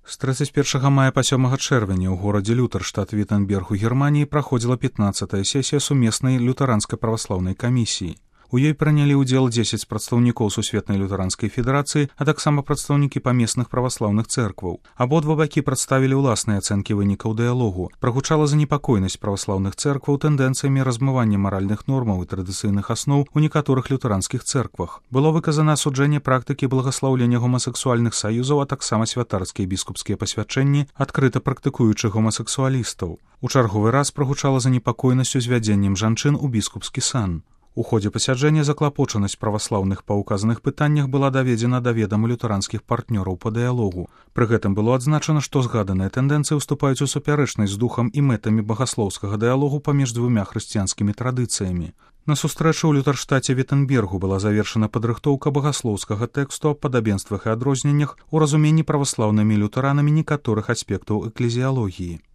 З 31 мая па 7 чэрвеня ў горадзе Лютэрштат Віттенберг у Германіі праходзіла 15-я сесія сумеснай лютэранскай праваслаўнай камісіі. У ёй прынялі ўдзел 10 прадстаўнікоў Сусветнай лютэранскай федэрацыі, а таксама прадстаўнікі памесных праваслаўных цэркваў. Абодва бакі прадставілі ўласныя ацэнкі вынікаў дыялогу. Прагучала занепакоенасць праваслаўных цэркваў тэндэнцыямі размывання маральных нормаў і традыцыйных асноў у некаторых лютэранскіх цэрквах. Было выказана асуджэнне практыкі благаслаўлення гомасексуальных саюзаў, а таксама святарскія біскупскія пасвячэнні адкрыта практыкуючых гомасексуалістаў. У чарговы раз прагучала занепакоенасць узвядзеннем жанчын у біскупскі сан. У ходзе пасяджэння заклапочанасць праваслаўных па ўказаных пытаннях была даведзена да ведама лютэранскіх партнёраў па дыялогу. Пры гэтым было адзначана, што згаданыя тэндэнцыі ўступаюць у супярэчнасць з духам і мэтамі багаслоўскага дыялогу паміж двумя хрысціянскімі традыцыямі. На сустрэчы ў Лютэрштаце Віттенбергу была завершана падрыхтоўка багаслоўскага тэксту аб падабенствах і адрозненнях у разуменні праваслаўнымі лютэранамі некаторых аспектаў эклезіялогіі.